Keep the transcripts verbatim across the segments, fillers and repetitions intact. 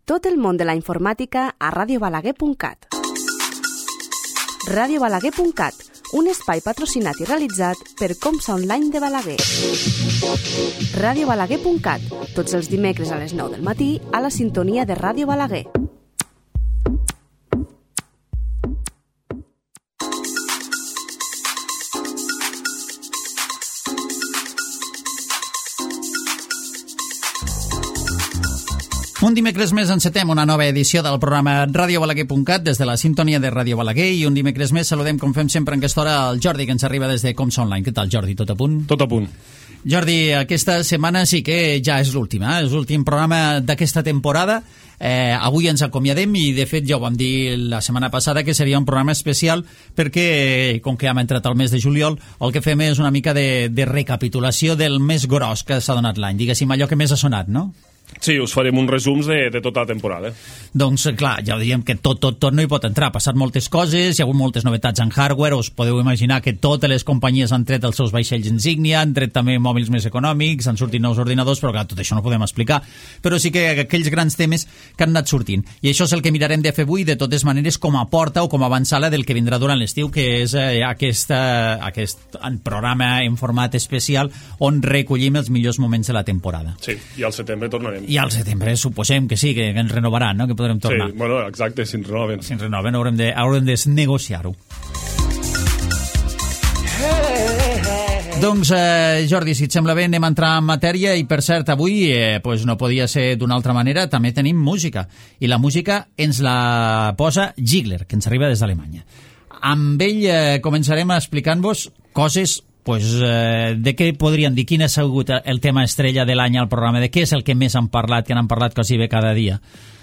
Tot el món de la informàtica a radio balaguer punt cat. radio balaguer punt cat, un espai patrocinat i realitzat per Comsa Online de Balaguer. radio balaguer punt cat, tots els dimecres a les nou del matí a la sintonia de Ràdio Balaguer. Un dimecres més encetem una nova edició del programa radio balaguer punt cat des de la sintonia de Ràdio Balaguer, i un dimecres més saludem, com fem sempre en aquesta hora, el Jordi, que ens arriba des de Comsa Online. Què tal, Jordi? Tot a punt? Tot a punt. Jordi, aquesta setmana sí que ja és l'última, eh? És l'últim programa d'aquesta temporada. Eh, avui ens acomiadem i, de fet, ja ho vam dir la setmana passada que seria un programa especial perquè, com que hem entrat al mes de juliol, el que fem és una mica de, de recapitulació del més gros que s'ha donat l'any, diguéssim, allò que més ha sonat, no? Sí, us farem un resum de, de tota la temporada. Doncs, clar, ja ho diem que tot, tot, tot no hi pot entrar. Ha passat moltes coses, hi ha hagut moltes novetats en hardware, us podeu imaginar que totes les companyies han tret els seus vaixells insígnia, han tret també mòbils més econòmics, han sortit nous ordinadors, però clar, tot això no podem explicar. Però sí que aquells grans temes que han anat sortint. I això és el que mirarem de fer avui, de totes maneres, com a porta o com a avançala del que vindrà durant l'estiu, que és eh, aquest, eh, aquest programa en format especial on recollim els millors moments de la temporada. Sí, i al setembre tornarem. I al setembre suposem que sí, que, que ens renovaran, no? Que podrem tornar. Sí, bueno, exacte, si ens renoven. Si ens renoven haurem de, haurem de negociar-ho. Doncs, eh, Jordi, si et sembla bé, anem a entrar en matèria, i per cert, avui eh, pues no podia ser d'una altra manera, també tenim música, i la música ens la posa Ziegler, que ens arriba des d'Alemanya. Amb ell eh, començarem explicant-vos coses. Pues, eh, de què podríem dir? Quin ha sigut el tema estrella de l'any al programa? De què és el que més han parlat, que n'han parlat quasi bé cada dia?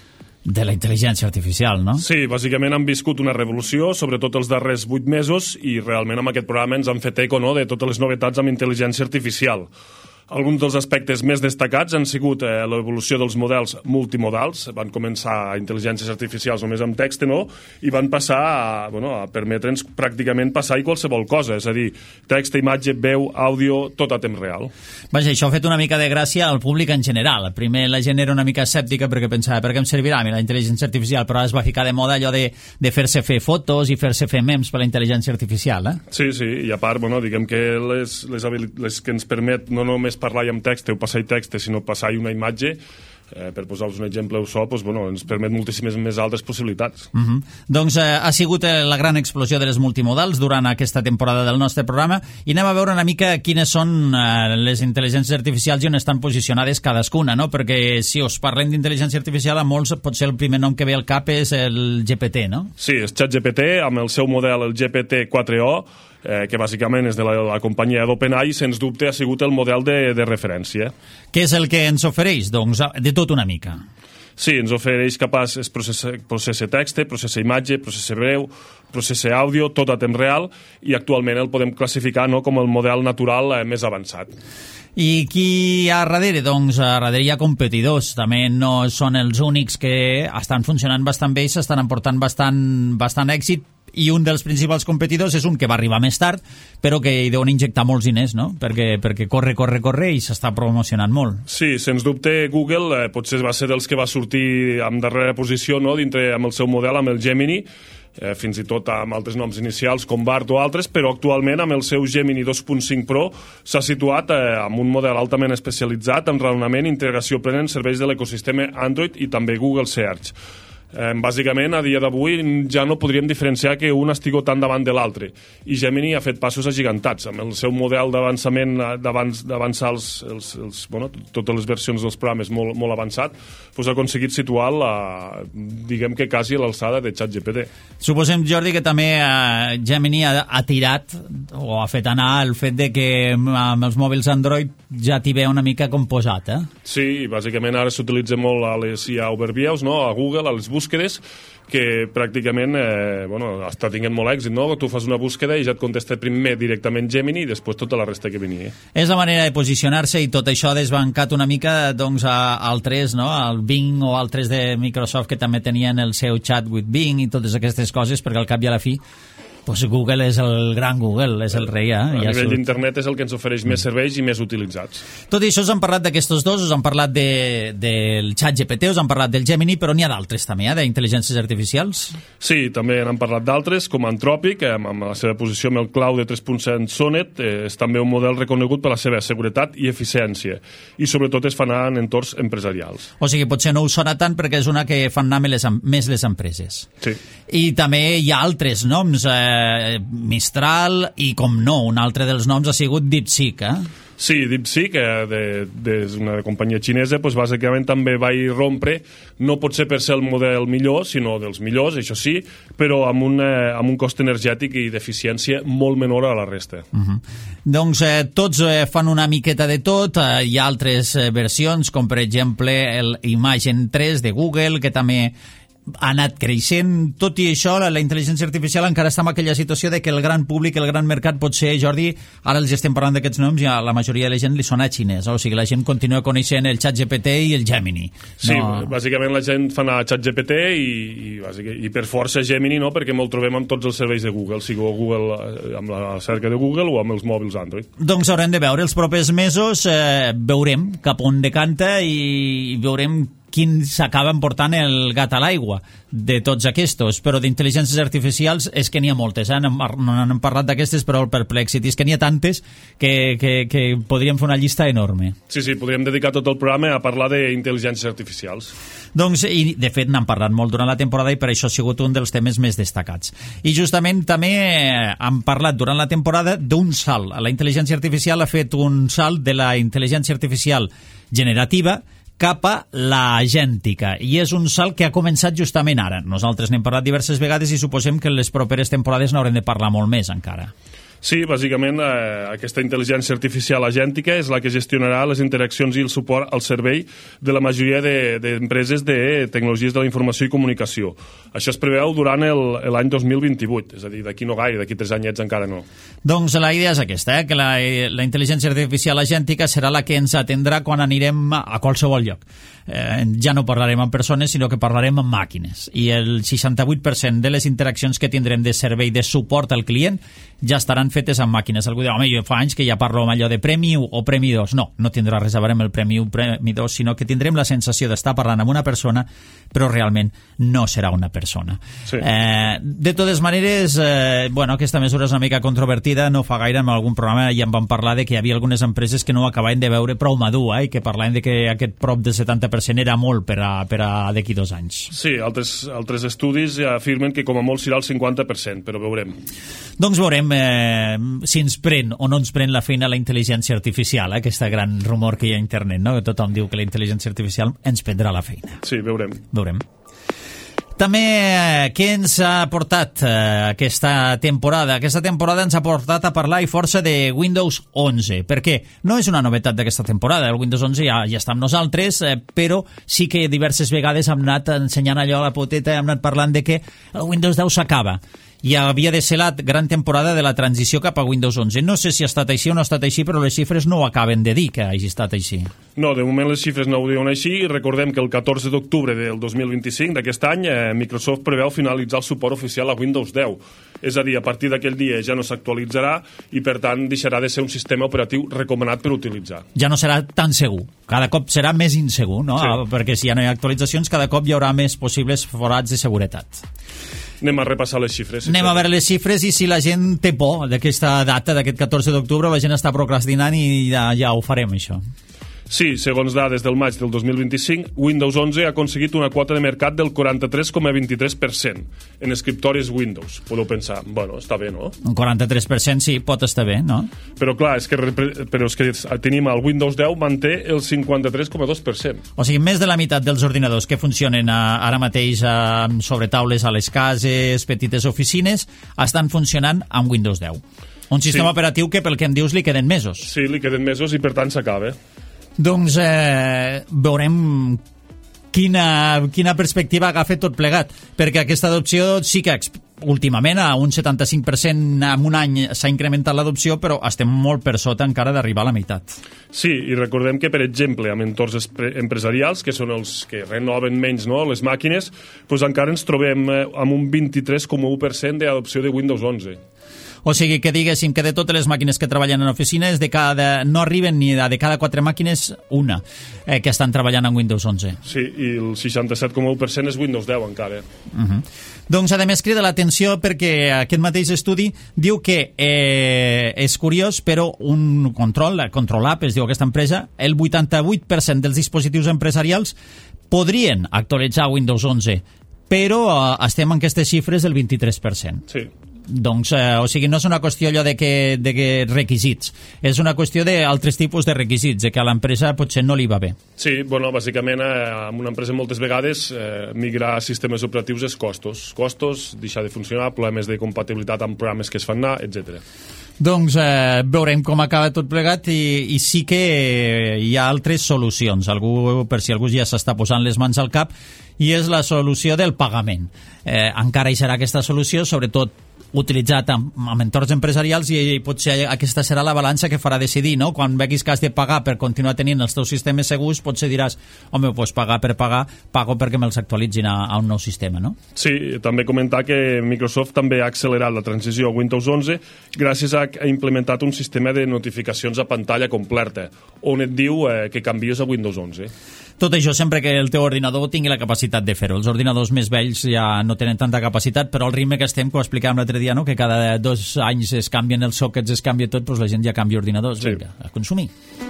De la intel·ligència artificial, no? Sí, bàsicament han viscut una revolució, sobretot els darrers vuit mesos, i realment amb aquest programa ens han fet eco, no?, de totes les novetats amb intel·ligència artificial. Alguns dels aspectes més destacats han sigut eh, l'evolució dels models multimodals. Van començar intel·ligències artificials només amb text, no? I van passar a, bueno, a permetre'ns pràcticament passar-hi qualsevol cosa, és a dir, text, imatge, veu, àudio, tot a temps real. Vaja, això ha fet una mica de gràcia al públic en general. Primer la gent era una mica escèptica perquè pensava, per què em servirà a mi la intel·ligència artificial? Però ara es va ficar de moda allò de, de fer-se fer fotos i fer-se fer memes per la intel·ligència artificial, eh? Sí, sí, i a part, bueno, diguem que les, les, les que ens permet no només parlar amb text o passar text, sinó passar una imatge, eh, per posar-vos un exemple so, doncs, bueno, ens permet moltíssimes més altres possibilitats. Uh -huh. Doncs eh, ha sigut eh, la gran explosió de les multimodals durant aquesta temporada del nostre programa, i anem a veure una mica quines són eh, les intel·ligències artificials i on estan posicionades cadascuna, no? Perquè si us parlem d'intel·ligència artificial, a molts potser el primer nom que ve al cap és el G P T, no? Sí, és ChatGPT, amb el seu model, el G P T quatre o, Eh, que bàsicament és de la, la companyia d'OpenAI, sens dubte ha sigut el model de, de referència. Què és el que ens ofereix? Doncs de tot una mica. Sí, ens ofereix capaç és processa, processa text, processa imatge, processa veu, processa àudio, tot a temps real, i actualment el podem classificar, no, com el model natural eh, més avançat. I qui hi ha darrere? Doncs a darrere hi ha competidors. També no són els únics que estan funcionant bastant bé i s'estan emportant bastant, bastant èxit, i un dels principals competidors és un que va arribar més tard, però que hi deuen injectar molts diners, no? Perquè, perquè corre, corre, corre i s'està promocionant molt. Sí, sens dubte Google eh, potser va ser dels que va sortir en darrera posició, no?, dintre amb el seu model, amb el Gemini, eh, fins i tot amb altres noms inicials com Bard o altres, però actualment amb el seu Gemini dos punt cinc Pro s'ha situat eh, amb un model altament especialitzat en raonament i integració plena en serveis de l'ecosistema Android i també Google Search. Eh, bàsicament, a dia d'avui ja no podríem diferenciar que un estigui tan davant de l'altre, i Gemini ha fet passos agigantats amb el seu model d'avançament, d'avançar els, els, els, bueno, totes les versions dels programes molt, molt avançat, doncs ha aconseguit situar la, diguem que quasi a l'alçada de ChatGPT. Suposem, Jordi, que també eh, Gemini ha, ha tirat o ha fet anar el fet de que amb els mòbils Android ja t'hi ve una mica com posat, eh? Sí, bàsicament ara s'utilitza molt a les I A overviews, no?, a Google, a les búsquedes, que pràcticament eh, bueno, està tinguent molt èxit, no? Tu fas una búsqueda i ja et contesta primer directament Gemini i després tota la resta que venia. És la manera de posicionar-se, i tot això ha desbancat una mica doncs, a altres, no? Al Bing o altres de Microsoft que també tenien el seu chat with Bing i totes aquestes coses, perquè al cap i a la fi pues Google és el gran Google, és el rei. Eh? A ja nivell surt. d'internet és el que ens ofereix més serveis i més utilitzats. Tot i això us han parlat d'aquestos dos, us han parlat de, del ChatGPT, us han parlat del Gemini, però n'hi ha d'altres també, eh, d'intel·ligències artificials? Sí, també n'han parlat d'altres, com Anthropic, amb la seva posició amb el Cloud de tres punt set Sonnet, eh, és també un model reconegut per la seva seguretat i eficiència, i sobretot es fan en entorns empresarials. O sigui, potser no us sona tant perquè és una que fan anar les, més les empreses. Sí. I també hi ha altres noms, eh, Mistral, i com no, un altre dels noms ha sigut DeepSeek, eh? Sí, DeepSeek, eh, de, de, una companyia xinesa, doncs bàsicament també va irrompre, no pot ser per ser el model millor, sinó dels millors, això sí, però amb un, eh, amb un cost energètic i d'eficiència molt menor a la resta. Uh -huh. Doncs eh, tots eh, fan una miqueta de tot, eh, hi ha altres eh, versions, com per exemple el Imagen tres de Google, que també ha anat creixent. Tot i això, la, la intel·ligència artificial encara està en aquella situació de que el gran públic, el gran mercat, potser, Jordi, ara els estem parlant d'aquests noms i a la majoria de la gent li sona xinès, o sigui, la gent continua coneixent el ChatGPT i el Gemini. Sí, no... bàsicament la gent fa anar ChatGPT i, i, i per força Gemini, no?, perquè me'l trobem amb tots els serveis de Google, sigui Google, amb la cerca de Google o amb els mòbils Android. Doncs haurem de veure els propers mesos, eh, veurem cap on decanta i veurem quin s'acaben portant el gat a l'aigua de tots aquests, però d'intel·ligències artificials és que n'hi ha moltes, eh? no n'hem parlat d'aquestes, però el Perplexity és que n'hi ha tantes que, que, que podríem fer una llista enorme. Sí, sí, podríem dedicar tot el programa a parlar d'intel·ligències artificials. Doncs, i de fet n'han parlat molt durant la temporada i per això ha sigut un dels temes més destacats. I justament també han parlat durant la temporada d'un salt. La intel·ligència artificial ha fet un salt de la intel·ligència artificial generativa cap a l'agèntica, i és un salt que ha començat justament ara. Nosaltres n'hem parlat diverses vegades i suposem que en les properes temporades n'haurem de parlar molt més encara. Sí, bàsicament eh, aquesta intel·ligència artificial agèntica és la que gestionarà les interaccions i el suport al servei de la majoria d'empreses de, de tecnologies de la informació i comunicació. Això es preveu durant l'any dos mil vint-i-vuit, és a dir, d'aquí no gaire, d'aquí tres anyets encara no. Doncs la idea és aquesta, eh, que la, la intel·ligència artificial agèntica serà la que ens atendrà quan anirem a qualsevol lloc. Eh, ja no parlarem amb persones, sinó que parlarem amb màquines. I el seixanta-vuit per cent de les interaccions que tindrem de servei de suport al client ja estaran fetes amb màquines. Algú diu, home, jo fa anys que ja parlo amb allò de Premi u o Premi dos. No, no tindrà res a veure amb el Premi u o Premi dos, sinó que tindrem la sensació d'estar parlant amb una persona, però realment no serà una persona. Sí. Eh, de totes maneres, eh, bueno, aquesta mesura és una mica controvertida. No fa gaire en algun programa ja en vam parlar de que hi havia algunes empreses que no ho acabaven de veure prou madur, eh, i que parlaven de que aquest prop del setanta per cent era molt per a, per a d'aquí dos anys. Sí, altres, altres estudis afirmen que com a molt serà el cinquanta per cent, però veurem. Doncs veurem eh, si ens pren o no ens pren la feina la intel·ligència artificial, eh, aquest gran rumor que hi ha a internet, no? Que tothom diu que la intel·ligència artificial ens prendrà la feina. Sí, veurem. Veurem. També, eh, què ens ha portat eh, aquesta temporada? Aquesta temporada ens ha portat a parlar i força de Windows onze, perquè no és una novetat d'aquesta temporada, el Windows onze ja, ja està amb nosaltres, eh, però sí que diverses vegades hem anat ensenyant allò a la poteta i hem anat parlant de que el Windows deu s'acaba. I havia de ser la gran temporada de la transició cap a Windows onze. No sé si ha estat així o no ha estat així, però les xifres no ho acaben de dir que hagi estat així. No, de moment les xifres no ho diuen així. Recordem que el catorze d'octubre del dos mil vint-i-cinc d'aquest any eh, Microsoft preveu finalitzar el suport oficial a Windows deu. És a dir, a partir d'aquell dia ja no s'actualitzarà i, per tant, deixarà de ser un sistema operatiu recomanat per utilitzar. Ja no serà tan segur. Cada cop serà més insegur, no? Sí. Perquè si ja no hi ha actualitzacions, cada cop hi haurà més possibles forats de seguretat. Anem a repassar les xifres. Si Anem a veure les xifres i si la gent té por d'aquesta data, d'aquest catorze d'octubre, la gent està procrastinant i ja, ja ho farem, això. Sí, segons dades del maig del dos mil vint-i-cinc, Windows onze ha aconseguit una quota de mercat del quaranta-tres coma vint-i-tres per cent en escriptoris Windows. Podeu pensar, bueno, està bé, no? Un quaranta-tres per cent sí, pot estar bé, no? Però clar, és que, però és que tenim el Windows deu manté el cinquanta-tres coma dos per cent. O sigui, més de la meitat dels ordinadors que funcionen ara mateix amb sobretaules a les cases, petites oficines, estan funcionant amb Windows deu. Un sistema sí. operatiu que, pel que em dius, li queden mesos. Sí, li queden mesos i per tant s'acaba. Doncs eh, veurem quina, quina perspectiva agafa tot plegat, perquè aquesta adopció sí que últimament a un setanta-cinc per cent en un any s'ha incrementat l'adopció, però estem molt per sota encara d'arribar a la meitat. Sí, i recordem que, per exemple, amb entorns empresarials, que són els que renoven menys, no?, les màquines, doncs encara ens trobem amb un vint-i-tres coma u per cent d'adopció de Windows onze. O sigui que diguéssim que de totes les màquines que treballen en oficines, de cada, no arriben ni de cada quatre màquines una eh, que estan treballant en Windows onze. Sí, i el seixanta-set coma u per cent és Windows deu encara. Uh-huh. Doncs, a més, crida l'atenció perquè aquest mateix estudi diu que eh, és curiós, però un control, Control App, es diu aquesta empresa, el vuitanta-vuit per cent dels dispositius empresarials podrien actualitzar Windows onze, però eh, estem en aquestes xifres del vint-i-tres per cent. Sí. Doncs, eh, o sigui, no és una qüestió allò de que, de que requisits, és una qüestió d'altres tipus de requisits, de que a l'empresa potser no li va bé. Sí, bueno, bàsicament, eh, en una empresa moltes vegades eh, migrar sistemes operatius és costos. Costos, deixar de funcionar, problemes de compatibilitat amb programes que es fan anar, etcètera. Doncs eh, veurem com acaba tot plegat i, i sí que hi ha altres solucions, algú, per si algú ja s'està posant les mans al cap, i és la solució del pagament. Eh, encara hi serà aquesta solució, sobretot utilitzat en, en entorns empresarials, i potser aquesta serà la balança que farà decidir, no? Quan veguis que has de pagar per continuar tenint els teus sistemes segurs, potser diràs, home, doncs pagar per pagar, pago perquè me'ls actualitzin a, a un nou sistema, no? Sí, també comentar que Microsoft també ha accelerat la transició a Windows onze gràcies a que ha implementat un sistema de notificacions a pantalla completa, on et diu eh, que canvies a Windows onze. Tot això sempre que el teu ordinador tingui la capacitat de fer-ho. Els ordinadors més vells ja no tenen tanta capacitat, però al ritme que estem, que ho explicàvem l'altre dia, no? Que cada dos anys es canvien els sockets, es canvia tot, doncs la gent ja canvia ordinadors. Sí. Vinga, a consumir.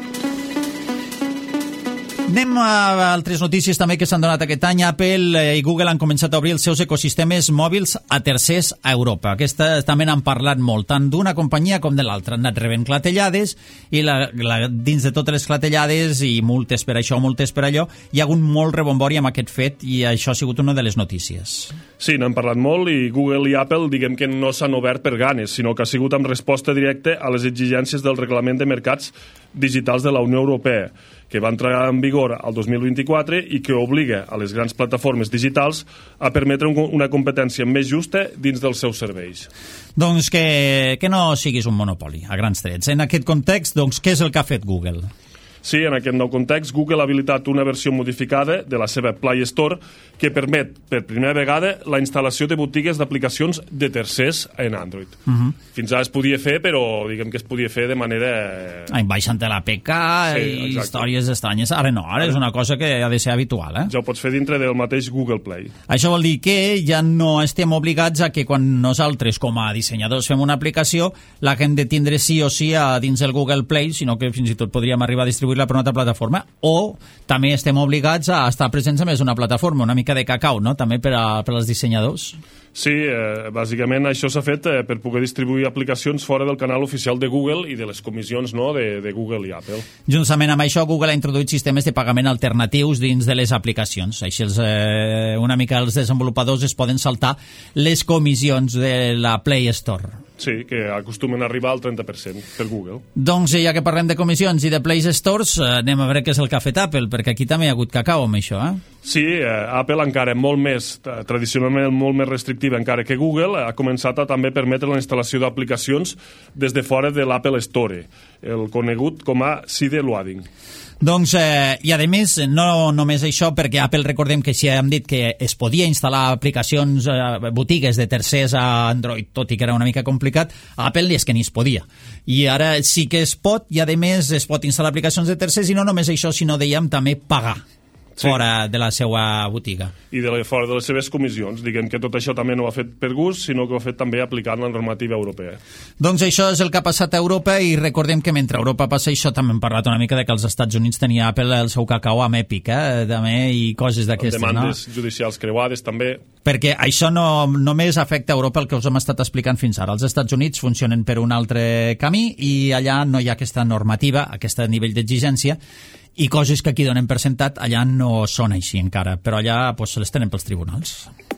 Anem a altres notícies també que s'han donat aquest any. Apple i Google han començat a obrir els seus ecosistemes mòbils a tercers a Europa. Aquesta també n'han parlat molt, tant d'una companyia com de l'altra. Han anat rebent clatellades i la, la, dins de totes les clatellades i multes per això, multes per allò, hi ha hagut molt rebombori amb aquest fet i això ha sigut una de les notícies. Sí, n'han parlat molt i Google i Apple diguem que no s'han obert per ganes, sinó que ha sigut amb resposta directa a les exigències del Reglament de Mercats Digitals de la Unió Europea, que va entrar en vigor al dos mil vint-i-quatre i que obliga a les grans plataformes digitals a permetre un, una competència més justa dins dels seus serveis. Doncs que, que no siguis un monopoli, a grans trets. En aquest context, doncs, què és el que ha fet Google? Sí, en aquest nou context, Google ha habilitat una versió modificada de la seva Play Store que permet, per primera vegada, la instal·lació de botigues d'aplicacions de tercers en Android. Uh-huh. Fins ara es podia fer, però diguem que es podia fer de manera... Ah, baixant l'A P K sí, i exacte. Històries estranyes. Ara no, ara, ara és una cosa que ha de ser habitual. Eh? Ja ho pots fer dintre del mateix Google Play. Això vol dir que ja no estem obligats a que quan nosaltres, com a dissenyadors, fem una aplicació, la que hem de tindre sí o sí a dins del Google Play, sinó que fins i tot podríem arribar a distribuir-la per una altra plataforma, o també estem obligats a estar presents a més d'una plataforma, una mica de cacau, no?, també per, a, per als dissenyadors. Sí, eh, bàsicament això s'ha fet eh, per poder distribuir aplicacions fora del canal oficial de Google i de les comissions, no?, de, de Google i Apple. Juntament amb això, Google ha introduït sistemes de pagament alternatius dins de les aplicacions. Així els, eh, una mica els desenvolupadors es poden saltar les comissions de la Play Store. Sí, que acostumen a arribar al trenta per cent per Google. Doncs ja que parlem de comissions i de Play Stores, anem a veure què és el que ha fet Apple, perquè aquí també hi ha hagut cacau amb això, eh? Sí, eh, Apple encara molt més, tradicionalment molt més restrictiva encara que Google, ha començat a també permetre la instal·lació d'aplicacions des de fora de l'Apple Store, el conegut com a C D Loading. Doncs, eh, i a més, no només això, perquè Apple, recordem que si hem dit que es podia instal·lar aplicacions, eh, botigues de tercers a Android, tot i que era una mica complicat, a Apple és que ni es podia. I ara sí que es pot, i a més es pot instal·lar aplicacions de tercers, i no només això, sinó, dèiem, també pagar. Sí. Fora de la seva botiga. I de la, fora de les seves comissions. Diguem que tot això també no ho ha fet per gust, sinó que ho ha fet també aplicant la normativa europea. Doncs això és el que ha passat a Europa, i recordem que mentre a Europa passa això també hem parlat una mica de que als Estats Units tenia Apple el seu cacau amb Epic, eh? també, i coses d'aquestes. Demandes no? judicials creuades també. Perquè això no només afecta a Europa, el que us hem estat explicant fins ara. Els Estats Units funcionen per un altre camí i allà no hi ha aquesta normativa, aquest nivell d'exigència, i coses que aquí donem per sentat, allà no són així encara, però allà pues, se les tenen pels tribunals.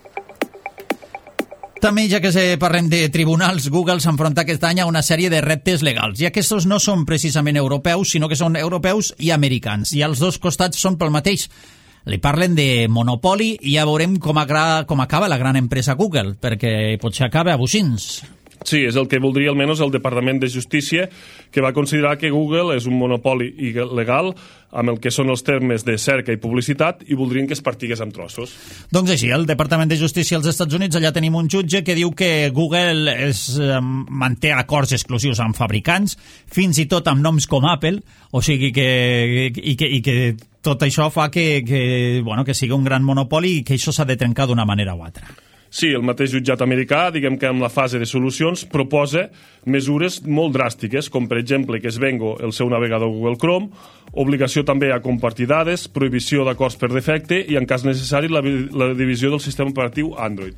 També, ja que parlem de tribunals, Google s'enfronta aquest any a una sèrie de reptes legals, i aquests no són precisament europeus, sinó que són europeus i americans, i els dos costats són pel mateix. li parlen de monopoli i ja veurem com, agra, com acaba la gran empresa Google, perquè potser acaba a bocins. Sí, és el que voldria almenys el Departament de Justícia, que va considerar que Google és un monopoli legal amb el que són els termes de cerca i publicitat i voldrien que es partigués en trossos. Doncs així, el Departament de Justícia als Estats Units, allà tenim un jutge que diu que Google és, eh, manté acords exclusius amb fabricants, fins i tot amb noms com Apple, o sigui que, i que, i que tot això fa que, que, bueno, que sigui un gran monopoli i que això s'ha de trencar d'una manera o altra. Sí, el mateix jutjat americà, diguem que en la fase de solucions, proposa mesures molt dràstiques, com per exemple que es venga el seu navegador Google Chrome, obligació també a compartir dades, prohibició d'acords per defecte i, en cas necessari, la, la divisió del sistema operatiu Android.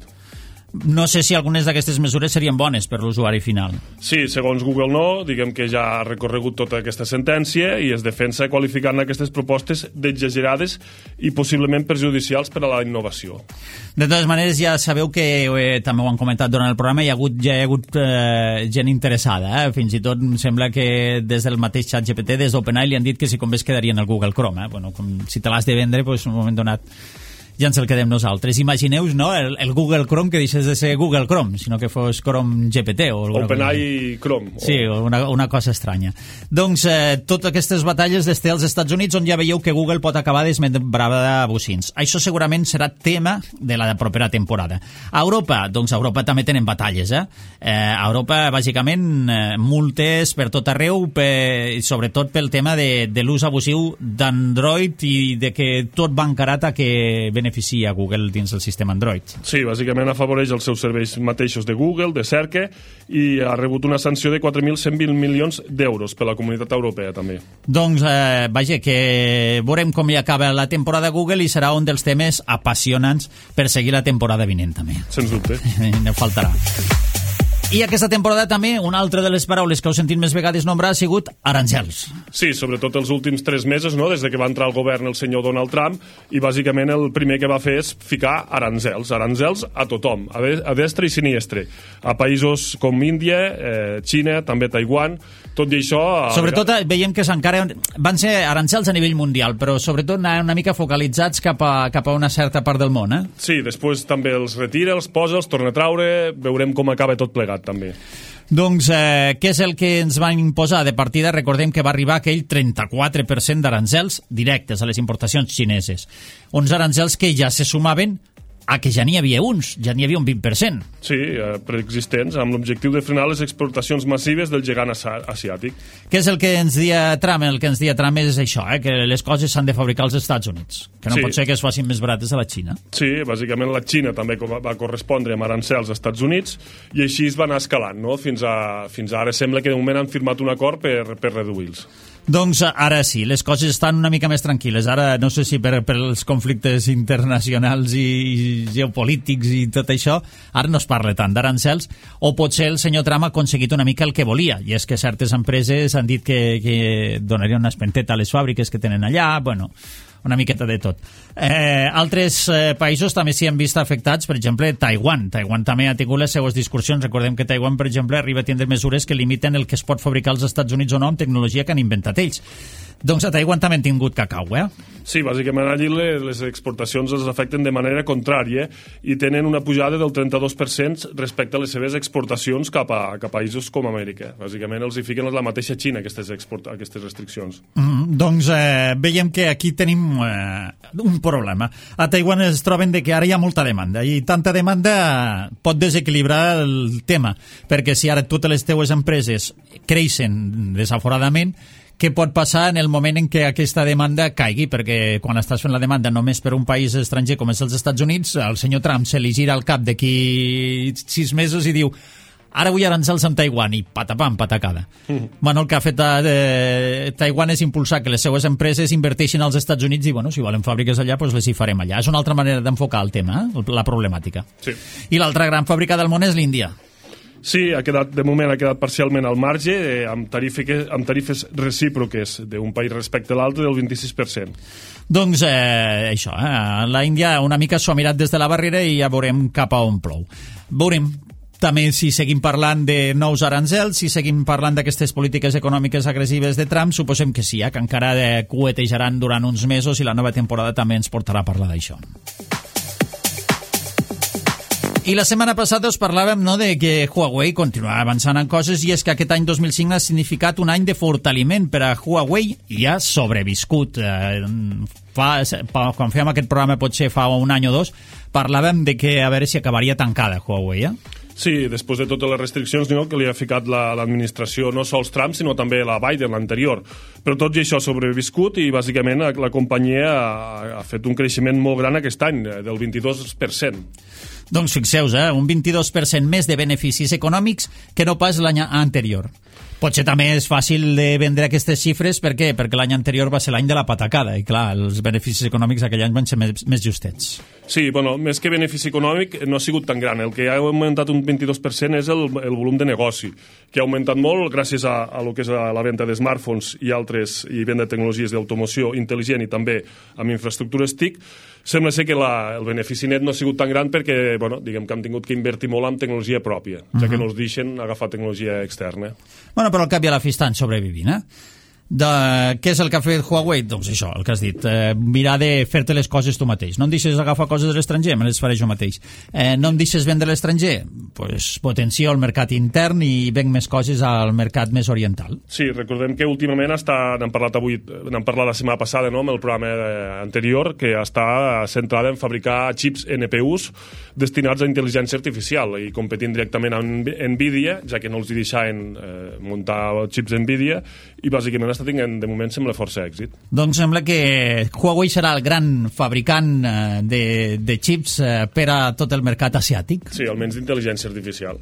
No sé si algunes d'aquestes mesures serien bones per l'usuari final. Sí, segons Google no, diguem que ja ha recorregut tota aquesta sentència i es defensa qualificant aquestes propostes d'exagerades i possiblement perjudicials per a la innovació. De totes maneres, ja sabeu que eh, també ho han comentat durant el programa, hi ha hagut, ja hi ha hagut eh, gent interessada, eh? Fins i tot em sembla que des del mateix ChatGPT, des d'OpenAI, li han dit que si com ves quedarien el Google Chrome. Eh? Bueno, com, si te l'has de vendre, doncs, en un moment donat ja ens el quedem nosaltres. Imagineu-vos, no?, el, el Google Chrome que deixés de ser Google Chrome, sinó que fos Chrome G P T o OpenAI Chrome. Sí, una, una cosa estranya. Doncs eh, totes aquestes batalles des dels Estats Units, on ja veieu que Google pot acabar desmembrada a bocins. Això segurament serà tema de la propera temporada. A Europa, doncs a Europa també tenen batalles, eh? eh a Europa, bàsicament, eh, multes per tot arreu, per, sobretot pel tema de, de l'ús abusiu d'Android i de que tot va encarat a que beneficia a Google dins del sistema Android. Sí, bàsicament afavoreix els seus serveis mateixos de Google, de cerca, i ha rebut una sanció de quatre mil cent vint milions d'euros per la Comunitat Europea, també. Doncs, eh, vaja, que veurem com hi acaba la temporada Google i serà un dels temes apassionants per seguir la temporada vinent, també. Sens dubte. No faltarà. I aquesta temporada també, una altra de les paraules que heu sentit més vegades nombrar ha sigut aranzels. Sí, sobretot els últims tres mesos, no?, des de que va entrar al govern el senyor Donald Trump, i bàsicament el primer que va fer és ficar aranzels, aranzels a tothom, a, de, a destre i siniestre, a països com Índia, eh, Xina, també Taiwan, tot i això... Sobretot vegades... veiem que encara van ser aranzels a nivell mundial, però sobretot una mica focalitzats cap a, cap a una certa part del món, eh? Sí, després també els retira, els posa, els torna a traure, veurem com acaba tot plegat, també. Doncs, eh, què és el que ens van imposar de partida? Recordem que va arribar aquell trenta-quatre per cent d'aranzels directes a les importacions xineses. Uns aranzels que ja se sumaven a que ja n'hi havia uns, ja n'hi havia un vint per cent. Sí, eh, preexistents, amb l'objectiu de frenar les exportacions massives del gegant asiàtic. Què és el que ens dia Trump? El que ens dia Trump és això, eh, que les coses s'han de fabricar als Estats Units, que no sí. pot ser que es facin més barates a la Xina. Sí, bàsicament la Xina també va correspondre amb arancels als Estats Units i així es va anar escalant, no? Fins a, fins a ara sembla que de moment han firmat un acord per, per reduir-los. Doncs ara sí, les coses estan una mica més tranquil·les. Ara no sé si per, per els conflictes internacionals i, i geopolítics i tot això, ara no es parla tant d'arancels, o potser el senyor Trump ha aconseguit una mica el que volia, i és que certes empreses han dit que, que donarien una espenteta a les fàbriques que tenen allà, bueno, una miqueta de tot. Eh, altres eh, països també s'hi han vist afectats, per exemple, Taiwan. Taiwan també ha tingut les seues discussions. Recordem que Taiwan, per exemple, arriba a tindre mesures que limiten el que es pot fabricar als Estats Units o no amb tecnologia que han inventat ells. Doncs a Taiwan també han tingut cacau, eh? Sí, bàsicament allí les exportacions els afecten de manera contrària i tenen una pujada del trenta-dos per cent respecte a les seves exportacions cap a, cap a països com Amèrica. Bàsicament els hi fiquen la mateixa Xina aquestes, export, aquestes restriccions. Mm, doncs eh, veiem que aquí tenim eh, un problema. A Taiwan es troben de que ara hi ha molta demanda i tanta demanda pot desequilibrar el tema, perquè si ara totes les teues empreses creixen desaforadament, què pot passar en el moment en què aquesta demanda caigui? Perquè quan estàs fent la demanda només per un país estranger com és els Estats Units, el senyor Trump se li gira al cap d'aquí sis mesos i diu ara vull aranzels amb Taiwan, i patapam, patacada. Mm. Bueno, el que ha fet eh, Taiwan és impulsar que les seues empreses inverteixin als Estats Units i, bueno, si volen fàbriques allà, doncs les hi farem allà. És una altra manera d'enfocar el tema, eh? La problemàtica. Sí. I l'altra gran fàbrica del món és l'Índia. Sí, ha quedat, de moment ha quedat parcialment al marge, eh, amb, tarifes, amb tarifes recíproques d'un país respecte a l'altre del vint-i-sis per cent. Doncs eh, això, eh, la Índia una mica s'ho ha mirat des de la barrera i ja veurem cap a on plou. Veurem. també si seguim parlant de nous aranzels, si seguim parlant d'aquestes polítiques econòmiques agressives de Trump, suposem que sí, eh, que encara de cuetejaran durant uns mesos i la nova temporada també ens portarà a parlar d'això. I la setmana passada us parlàvem, no, de que Huawei continuava avançant en coses, i és que aquest any dos mil cinc ha significat un any de fortaliment per a Huawei i ha sobreviscut. Eh, fa, quan fèiem aquest programa, potser fa un any o dos, parlàvem de que a veure si acabaria tancada Huawei, eh? Sí, després de totes les restriccions, no, que li ha ficat la, l'administració, no sols Trump, sinó també la Biden, l'anterior. Però tot i això ha sobreviscut i, bàsicament, la companyia ha, ha fet un creixement molt gran aquest any, del vint-i-dos per cent. Doncs fixeu-vos, eh? un vint-i-dos per cent més de beneficis econòmics que no pas l'any anterior. Potser també és fàcil de vendre aquestes xifres, per què? Perquè l'any anterior va ser l'any de la patacada, i clar, els beneficis econòmics aquell any van ser més, més justets. Sí, bueno, més que benefici econòmic no ha sigut tan gran. El que ha augmentat un vint-i-dos per cent és el, el volum de negoci, que ha augmentat molt gràcies a, a lo que és a la venda de smartphones i altres, i venda de tecnologies d'automoció intel·ligent i també amb infraestructures T I C. Sembla ser que la, el benefici net no ha sigut tan gran perquè, bueno, diguem que han tingut que invertir molt en tecnologia pròpia, ja uh-huh. que no els deixen agafar tecnologia externa. Bueno, però al cap i a la fi estan sobrevivint, eh? De, què és el que ha fet Huawei? Doncs això, el que has dit, eh, mirar de fer-te les coses tu mateix. No em deixes agafar coses de l'estranger, me les faré jo mateix. Eh, no em deixes vendre a l'estranger? Pues potencio el mercat intern i venc més coses al mercat més oriental. Sí, recordem que últimament està, n'hem parlat avui, n'hem parlat la setmana passada, no?, amb el programa anterior, que està centrada en fabricar xips N P Us destinats a intel·ligència artificial i competint directament amb Nvidia, ja que no els hi deixaven eh, muntar xips Nvidia, i bàsicament està tinguent, de moment, sembla força èxit. Doncs sembla que Huawei serà el gran fabricant de, de xips per a tot el mercat asiàtic. Sí, almenys d'intel·ligència artificial.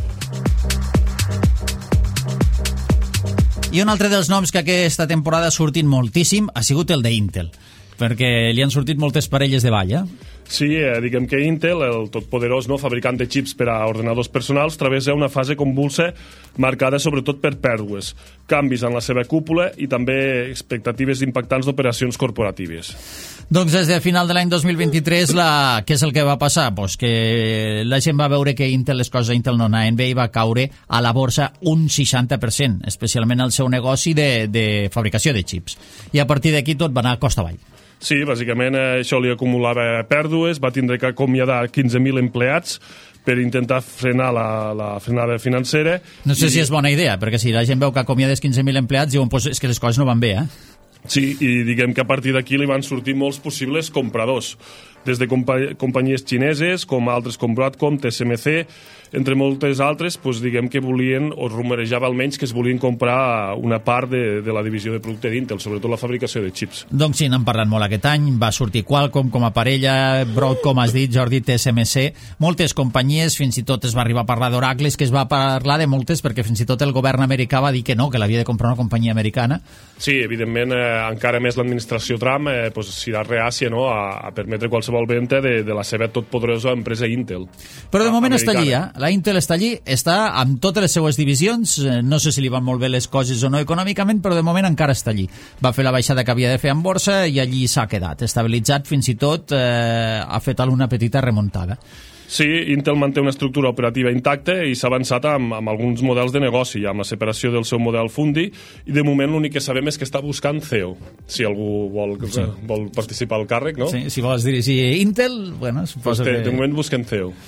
I un altre dels noms que aquesta temporada ha sortit moltíssim ha sigut el d'Intel, perquè li han sortit moltes parelles de ball, eh? Sí, eh, diguem que Intel, el totpoderós, no, fabricant de xips per a ordenadors personals, travessa una fase convulsa marcada sobretot per pèrdues, canvis en la seva cúpula i també expectatives impactants d'operacions corporatives. Doncs des de final de l'any dos mil vint-i-tres, la... què és el que va passar? Pues que la gent va veure que Intel, les coses d'Intel no anaven bé i va caure a la borsa un seixanta per cent, especialment el seu negoci de, de fabricació de xips. I a partir d'aquí tot va anar a costa avall. Sí, bàsicament eh, això li acumulava pèrdues, va tindre que acomiadar quinze mil empleats per intentar frenar la, la frenada financera. No sé i... si és bona idea, perquè si la gent veu que acomiades quinze mil empleats, diuen pues, és que les coses no van bé, eh? Sí, i diguem que a partir d'aquí li van sortir molts possibles compradors, des de compa companyies xineses, com altres com Broadcom, T S M C, entre moltes altres, doncs diguem que volien, o rumorejava almenys, que es volien comprar una part de, de la divisió de producte d'Intel, sobretot la fabricació de xips. Doncs sí, n'han parlat molt aquest any, va sortir Qualcomm com a parella, Broadcom, has dit, Jordi, T S M C, moltes companyies, fins i tot es va arribar a parlar d'Oracle, que es va parlar de moltes, perquè fins i tot el govern americà va dir que no, que l'havia de comprar una companyia americana. Sí, evidentment, eh, encara més l'administració Trump eh, pues, serà reàcia, no?, a, a permetre qualsevol venda de, de la seva totpoderosa empresa Intel. Però de moment americana. Està allí, eh? La Intel està allí, està amb totes les seues divisions, no sé si li van molt bé les coses o no econòmicament, però de moment encara està allí. Va fer la baixada que havia de fer en borsa i allí s'ha quedat, estabilitzat, fins i tot eh, ha fet alguna petita remuntada. Sí, Intel manté una estructura operativa intacta i s'ha avançat amb, amb alguns models de negoci, amb la separació del seu model Fundi, i de moment l'únic que sabem és que està buscant C E O, si algú vol, sí. vol participar al càrrec, no? Sí, si vols dirigir Intel, bueno, suposo pues de, que... De moment busquem C E O.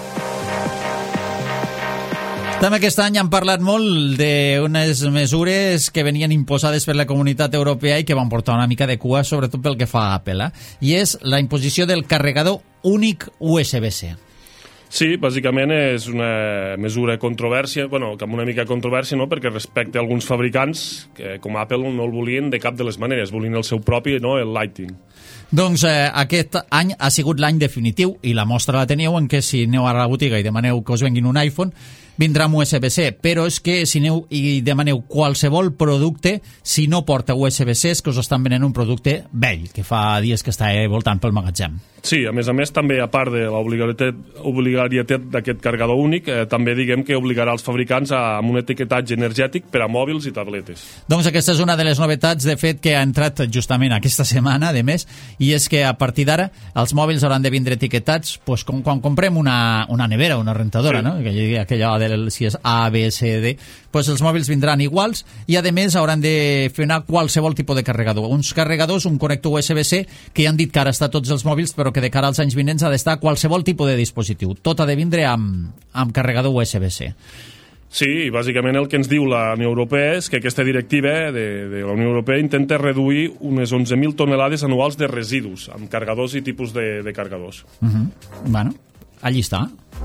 També aquest any han parlat molt d'unes mesures que venien imposades per la Comunitat Europea i que van portar una mica de cua, sobretot pel que fa a Apple, eh? I és la imposició del carregador únic U S B C. Sí, bàsicament és una mesura de controvèrsia, bueno, amb una mica de controvèrsia, no?, perquè respecte a alguns fabricants que, com Apple, no el volien de cap de les maneres, volien el seu propi, no?, el Lightning. Doncs eh, aquest any ha sigut l'any definitiu, i la mostra la teniu en què si aneu a la botiga i demaneu que us venguin un iPhone, vindrà amb U S B-C, però és que si aneu i demaneu qualsevol producte, si no porta U S B-C és que us estan venent un producte vell, que fa dies que està voltant pel magatzem. Sí, a més a més, també, a part de l'obligatorietat d'aquest carregador únic, eh, també diguem que obligarà els fabricants a, amb un etiquetatge energètic per a mòbils i tabletes. Doncs aquesta és una de les novetats, de fet, que ha entrat justament aquesta setmana, de més, i és que a partir d'ara els mòbils hauran de vindre etiquetats pues, com quan comprem una, una nevera, una rentadora, sí. No? Aquella, aquella del, si és A, B, C, D, pues els mòbils vindran iguals i, a més, hauran de fer anar qualsevol tipus de carregador. Uns carregadors, un connector U S B-C, que ja han dit que ara està a tots els mòbils, però que de cara als anys vinents ha d'estar qualsevol tipus de dispositiu. Tot ha de vindre amb, amb carregador U S B-C. Sí, i bàsicament el que ens diu la Unió Europea és que aquesta directiva de, de la Unió Europea intenta reduir unes onze mil tonelades anuals de residus amb carregadors i tipus de, de carregadors. Uh-huh. Bueno, allí està.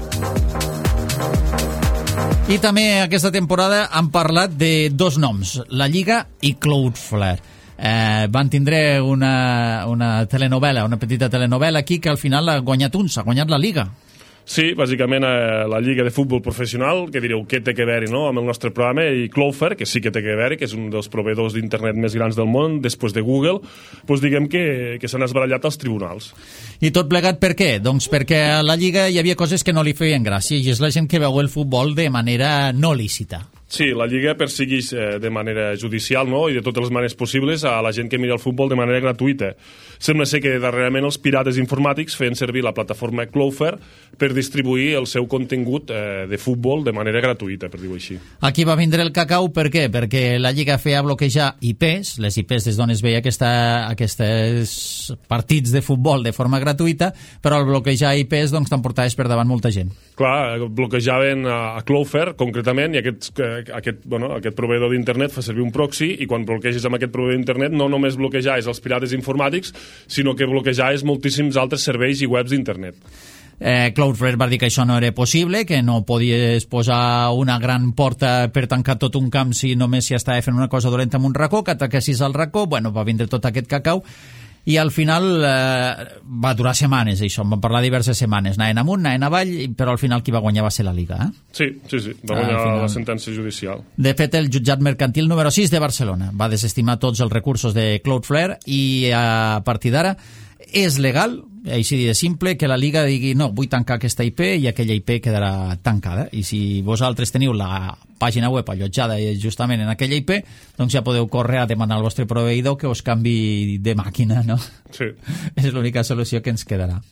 I també aquesta temporada han parlat de dos noms, la Lliga i Cloudflare. Eh, van tindre una, una telenovela, una petita telenovela aquí que al final ha guanyat un, s'ha guanyat la Lliga. Sí, bàsicament eh, la Lliga de Futbol Professional, que direu què té que veure, no?, amb el nostre programa, i Cloudflare, que sí que té que veure, que és un dels proveïdors d'internet més grans del món, després de Google, doncs diguem que, que s'han esbarallat als tribunals. I tot plegat per què? Doncs perquè a la Lliga hi havia coses que no li feien gràcia, i és la gent que veu el futbol de manera no lícita. Sí, la Lliga persegueix eh, de manera judicial, no?, i de totes les maneres possibles a la gent que mira el futbol de manera gratuïta. Sembla ser que darrerament els pirates informàtics feien servir la plataforma Cloudflare per distribuir el seu contingut eh, de futbol de manera gratuïta, per dir-ho així. Aquí va vindre el cacau, per què? Perquè la Lliga feia bloquejar I Pes, les I Pes des d'on es veia aquesta, aquests partits de futbol de forma gratuïta, però al bloquejar I Pes doncs t'emportaves per davant molta gent. Clar, bloquejaven a, a Cloudflare concretament, i aquests, aquest, bueno, aquest proveïdor d'internet fa servir un proxy, i quan bloqueges amb aquest proveïdor d'internet no només bloquejaves els pirates informàtics, sinó que bloquejaves moltíssims altres serveis i webs d'internet. Eh, Cloudflare va dir que això no era possible, que no podies posar una gran porta per tancar tot un camp si només s'hi estava fent una cosa dolenta amb un racó, que ataquessis al racó, bueno, va vindre tot aquest cacau, i al final eh, va durar setmanes, això, en vam parlar diverses setmanes, anaven amunt, anaven avall, però al final qui va guanyar va ser la Liga. Eh? Sí, sí, sí, va guanyar ah, final... la sentència judicial. De fet, el jutjat mercantil número sis de Barcelona va desestimar tots els recursos de Cloudflare i a partir d'ara és legal, així de simple, que la Liga digui no, vull tancar aquesta I P i aquella I P quedarà tancada. I si vosaltres teniu la pàgina web allotjada justament en aquella I P, doncs ja podeu córrer a demanar al vostre proveïdor que us canvi de màquina, no? Sí. És l'única solució que ens quedarà.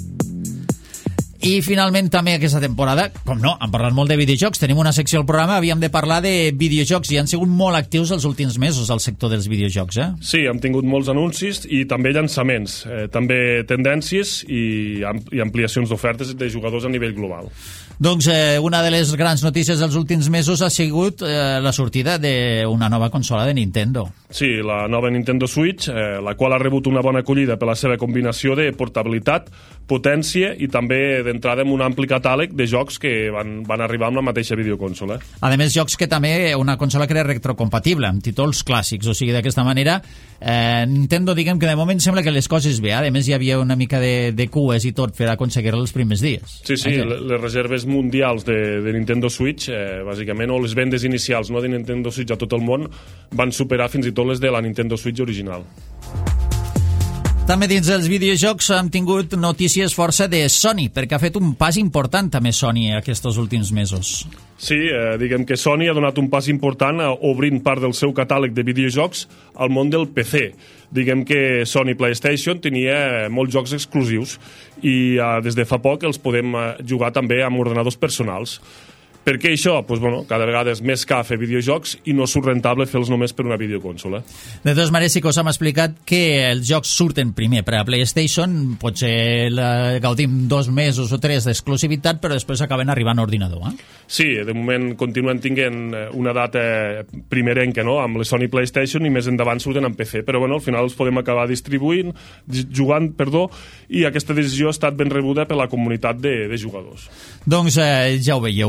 I finalment també aquesta temporada, com no, hem parlat molt de videojocs, tenim una secció al programa, havíem de parlar de videojocs i han sigut molt actius els últims mesos al sector dels videojocs, eh? Sí, hem tingut molts anuncis i també llançaments, eh, també tendències i, ampl i ampliacions d'ofertes de jugadors a nivell global. Doncs eh, una de les grans notícies dels últims mesos ha sigut eh, la sortida d'una nova consola de Nintendo. Sí, la nova Nintendo Switch, eh, la qual ha rebut una bona acollida per la seva combinació de portabilitat, potència i també d'entrada amb un ampli catàleg de jocs que van, van arribar amb la mateixa videoconsola. A més, jocs que també una consola que era retrocompatible, amb títols clàssics, o sigui, d'aquesta manera eh, Nintendo, diguem que de moment sembla que les coses bé, a més hi havia una mica de, de cues i tot per aconseguir-ho els primers dies. Sí, sí, eh? les reserves mundials de, de Nintendo Switch, eh, bàsicament, o les vendes inicials, no, de Nintendo Switch a tot el món, van superar fins i tot les de la Nintendo Switch original. També dins dels videojocs hem tingut notícies força de Sony, perquè ha fet un pas important també Sony aquests últims mesos. Sí, eh, diguem que Sony ha donat un pas important eh, obrint part del seu catàleg de videojocs al món del P C. Diguem que Sony PlayStation tenia molts jocs exclusius i eh, des de fa poc els podem eh, jugar també amb ordenadors personals. Per què això? Pues, bueno, cada vegada és més car fer videojocs i no surt rentable fer-los només per una videoconsola. De totes maneres, sí que us hem explicat que els jocs surten primer per a PlayStation, potser la gaudim dos mesos o tres d'exclusivitat, però després acaben arribant a ordinador. Eh? Sí, de moment continuen tinguent una data primerenca, no?, amb les Sony PlayStation, i més endavant surten en P C, però bueno, al final els podem acabar distribuint, jugant, perdó, i aquesta decisió ha estat ben rebuda per la comunitat de, de jugadors. Doncs eh, ja ho veieu, eh? És una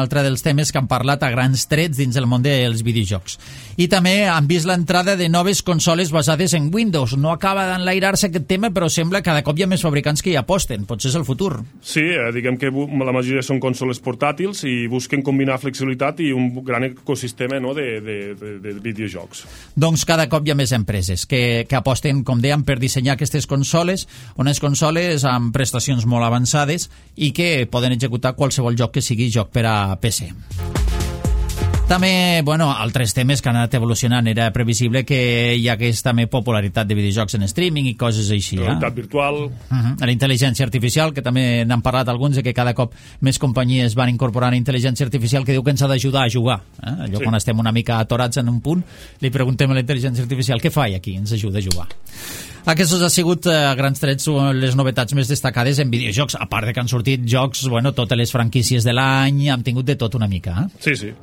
altre dels temes que han parlat a grans trets dins el món dels videojocs. I també han vist l'entrada de noves consoles basades en Windows. No acaba d'enlairar-se aquest tema, però sembla que cada cop hi ha més fabricants que hi aposten. Potser és el futur. Sí, eh, diguem que la majoria són consoles portàtils i busquen combinar flexibilitat i un gran ecosistema, no, de, de, de, de videojocs. Doncs cada cop hi ha més empreses que, que aposten, com dèiem, per dissenyar aquestes consoles, unes consoles amb prestacions molt avançades i que poden executar qualsevol joc que sigui joc per a P C. També, bueno, altres temes que han anat evolucionant. Era previsible que hi hagués també popularitat de videojocs en streaming i coses així. La realitat virtual. Uh-huh. La intel·ligència artificial, que també n'han parlat alguns, de que cada cop més companyies van incorporant intel·ligència artificial que diu que ens ha d'ajudar a jugar. Eh? Allò sí. Quan estem una mica atorats en un punt, li preguntem a la intel·ligència artificial què fa aquí, ens ajuda a jugar. Aquests ha sigut a grans trets les novetats més destacades en videojocs, a part de que han sortit jocs, bueno, totes les franquícies de l'any, han tingut de tot una mica. Eh? Sí, sí.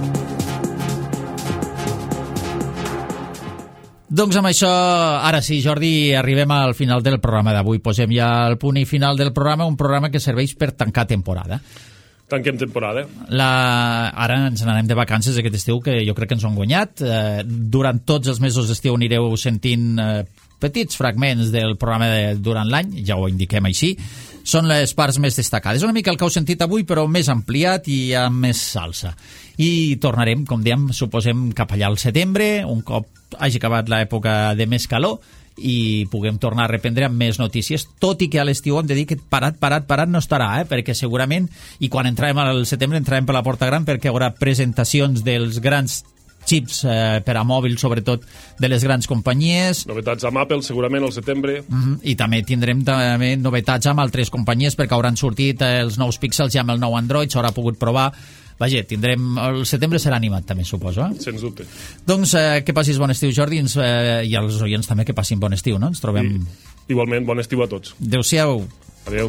Doncs amb això, ara sí, Jordi, arribem al final del programa d'avui. Posem ja el punt i final del programa, un programa que serveix per tancar temporada. Tanquem temporada. La... Ara ens n'anem de vacances aquest estiu, que jo crec que ens ho han guanyat. Eh, durant tots els mesos d'estiu anireu sentint eh, petits fragments del programa de, durant l'any, ja ho indiquem així. Són les parts més destacades. Una mica el que heu sentit avui, però més ampliat i amb més salsa. I tornarem, com dèiem, suposem cap allà al setembre, un cop hagi acabat l'època de més calor, i puguem tornar a reprendre amb més notícies, tot i que a l'estiu hem de dir que parat, parat, parat no estarà, eh? Perquè segurament, i quan entrarem al setembre entrarem per la porta gran, perquè hi haurà presentacions dels grans xips eh, per a mòbil, sobretot de les grans companyies. Novetats amb Apple, segurament, al setembre. Uh-huh. I també tindrem també novetats amb altres companyies, perquè hauran sortit eh, els nous Pixels ja amb el nou Android, s'haurà pogut provar. Vaja, tindrem... El setembre serà animat, també, suposo, eh? Sens dubte. Doncs eh, que passis bon estiu, Jordi, ens, eh, i els oients també que passin bon estiu, no? Ens trobem... I, igualment, bon estiu a tots. Adéu-siau. Adéu.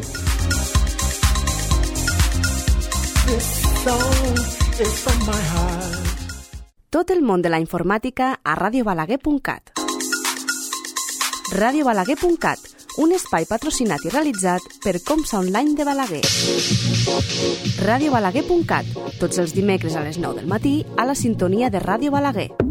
Tot el món de la informàtica a radio balaguer punt cat. radio balaguer punt cat, un espai patrocinat i realitzat per Comsa Online de Balaguer. radio balaguer punt cat, tots els dimecres a les nou del matí a la sintonia de Ràdio Balaguer.